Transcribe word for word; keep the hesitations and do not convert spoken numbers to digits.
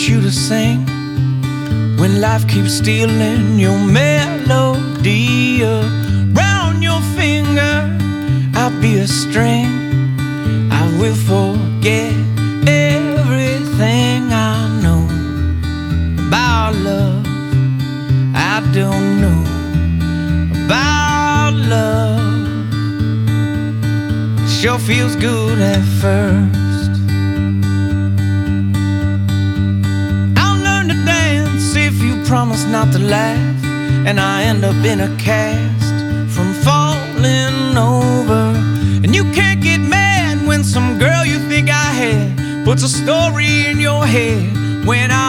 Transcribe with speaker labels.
Speaker 1: you to sing when life keeps stealing your melody around your finger. I'll be a string. I will forget everything I know about love. I don't know about love. Sure feels good at first. I'll learn to dance if you promise not to laugh, and I end up in a cast from falling over. And you can't get mad when some girl you think I had puts a story in your head when I